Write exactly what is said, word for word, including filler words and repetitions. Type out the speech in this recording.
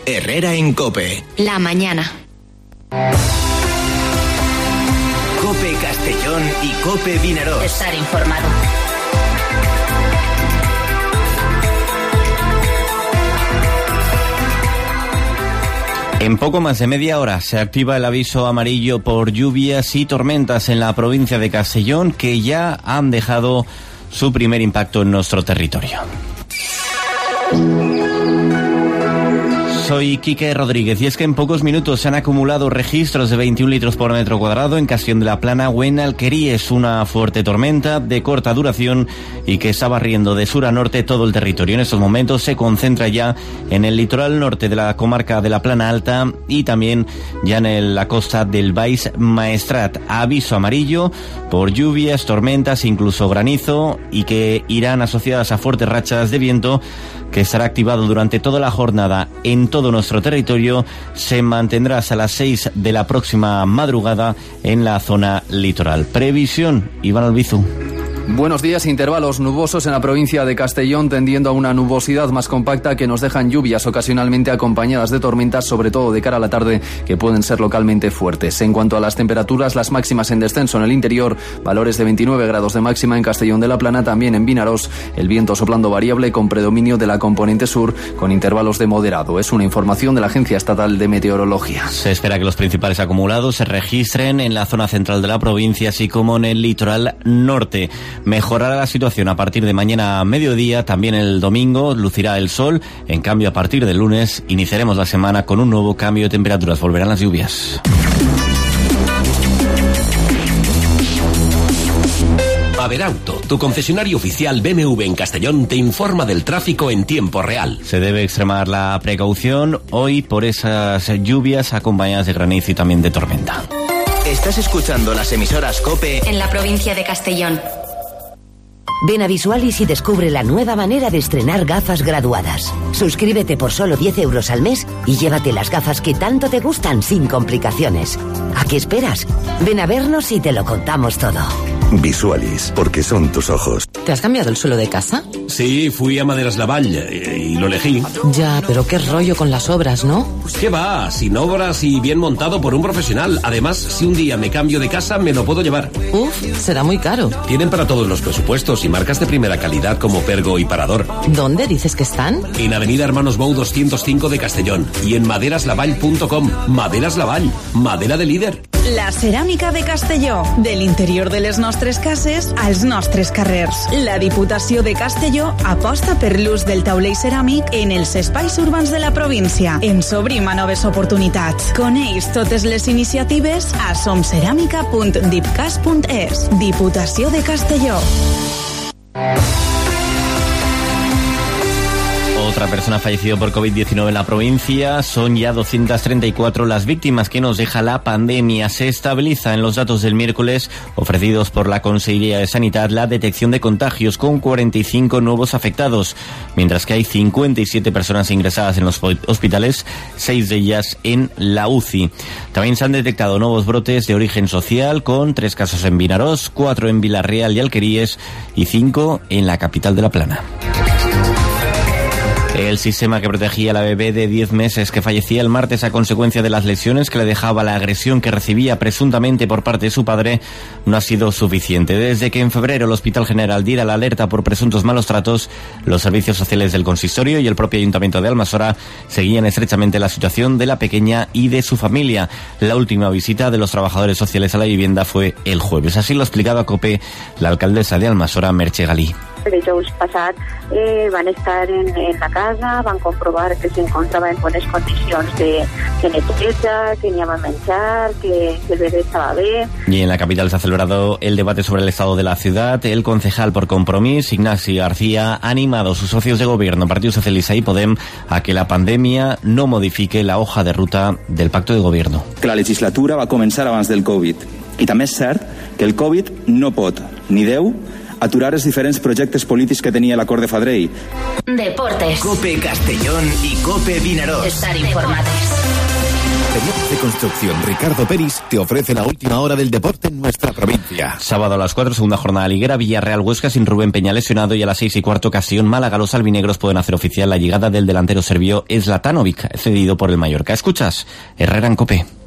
Herrera en COPE. La mañana. COPE Castellón y COPE Vinaròs. Estar informado. En poco más de media hora se activa el aviso amarillo por lluvias y tormentas en la provincia de Castellón, que ya han dejado su primer impacto en nuestro territorio. Soy Quique Rodríguez y es que en pocos minutos se han acumulado registros de veintiún litros por metro cuadrado en Castellón de la Plana o en Alqueríes, una fuerte tormenta de corta duración y que está barriendo de sur a norte todo el territorio. En estos momentos se concentra ya en el litoral norte de la comarca de la Plana Alta y también ya en el, la costa del Baix Maestrat. Aviso amarillo por lluvias, tormentas, incluso granizo, y que irán asociadas a fuertes rachas de viento, que estará activado durante toda la jornada en todo nuestro territorio. Se mantendrá hasta las seis de la próxima madrugada en la zona litoral. Previsión, Iván Albizu. Buenos días. Intervalos nubosos en la provincia de Castellón, tendiendo a una nubosidad más compacta que nos dejan lluvias ocasionalmente acompañadas de tormentas, sobre todo de cara a la tarde, que pueden ser localmente fuertes. En cuanto a las temperaturas, las máximas en descenso en el interior, valores de veintinueve grados de máxima en Castellón de la Plana, también en Vinaròs, el viento soplando variable con predominio de la componente sur, con intervalos de moderado. Es una información de la Agencia Estatal de Meteorología. Se espera que los principales acumulados se registren en la zona central de la provincia, así como en el litoral norte. Mejorará la situación a partir de mañana a mediodía, también el domingo lucirá el sol. En cambio, a partir del lunes iniciaremos la semana con un nuevo cambio de temperaturas, volverán las lluvias. Averauto, tu concesionario oficial B M W en Castellón, te informa del tráfico en tiempo real. Se debe extremar la precaución hoy por esas lluvias acompañadas de granizo y también de tormenta. Estás escuchando las emisoras COPE en la provincia de Castellón. Ven a Visualis y descubre la nueva manera de estrenar gafas graduadas. Suscríbete por solo diez euros al mes y llévate las gafas que tanto te gustan sin complicaciones. ¿A qué esperas? Ven a vernos y te lo contamos todo. Visualis, porque son tus ojos. ¿Te has cambiado el suelo de casa? Sí, fui a Maderas Lavall y lo elegí. Ya, pero qué rollo con las obras, ¿no? ¿Qué va? Sin obras y bien montado por un profesional. Además, si un día me cambio de casa, me lo puedo llevar. Uf, será muy caro. Tienen para todos los presupuestos y marcas de primera calidad como Pergo y Parador. ¿Dónde dices que están? En Avenida Hermanos Bou doscientos cinco de Castellón y en maderas lavall punto com. Maderas Lavall, madera de líder. La ceràmica de Castelló, del interior de les nostres cases als nostres carrers. La Diputació de Castelló aposta per l'ús del taulell ceràmic en els espais urbans de la província. Ens obrim a noves oportunitats. Coneix totes les iniciatives a somceràmica punt dipcas punt es. Diputació de Castelló. Otra persona ha fallecido por covid diecinueve en la provincia. Son ya doscientas treinta y cuatro las víctimas que nos deja la pandemia. Se estabiliza en los datos del miércoles ofrecidos por la Consellería de Sanidad la detección de contagios, con cuarenta y cinco nuevos afectados, mientras que hay cincuenta y siete personas ingresadas en los hospitales, seis de ellas en la U C I. También se han detectado nuevos brotes de origen social, con tres casos en Vinaròs, cuatro en Villarreal y Alqueríes y cinco en la capital de la Plana. El sistema que protegía a la bebé de diez meses que fallecía el martes a consecuencia de las lesiones que le dejaba la agresión que recibía presuntamente por parte de su padre no ha sido suficiente. Desde que en febrero el Hospital General diera la alerta por presuntos malos tratos, los servicios sociales del consistorio y el propio Ayuntamiento de Almassora seguían estrechamente la situación de la pequeña y de su familia. La última visita de los trabajadores sociales a la vivienda fue el jueves. Así lo ha explicado a COPE la alcaldesa de Almassora, Merche Galí. El dijous passat eh, van estar en, en la casa, van comprovar que s'encontrava en bones condicions de, de neteja, que n'hi havia menjar, que, que el bebé estaba bé. Y en la capital se ha celebrado el debate sobre el estado de la ciudad. El concejal por Compromís, Ignasi García, ha animado a sus socios de gobierno, Partido Socialista y Podem, a que la pandemia no modifique la hoja de ruta del pacto de gobierno. Que la legislatura va començar abans del Covid. I també és cert que el Covid no pot, ni deu, aturar els diferents projectes polítics que tenia l'acord de Fadrell. Deportes. COPE Castellón y COPE Vinaròs. Estar informados. Materiales de construcción Ricardo Peris te ofrece la última hora del deporte en nuestra provincia. Sábado a las cuatro, segunda jornada liguera, Villarreal Huesca sin Rubén Peña lesionado, y a las seis y cuarto, Castellón Málaga. Los albinegros pueden hacer oficial la llegada del delantero serbio Zlatanovic, cedido por el Mallorca. Escuchas Herrera en COPE.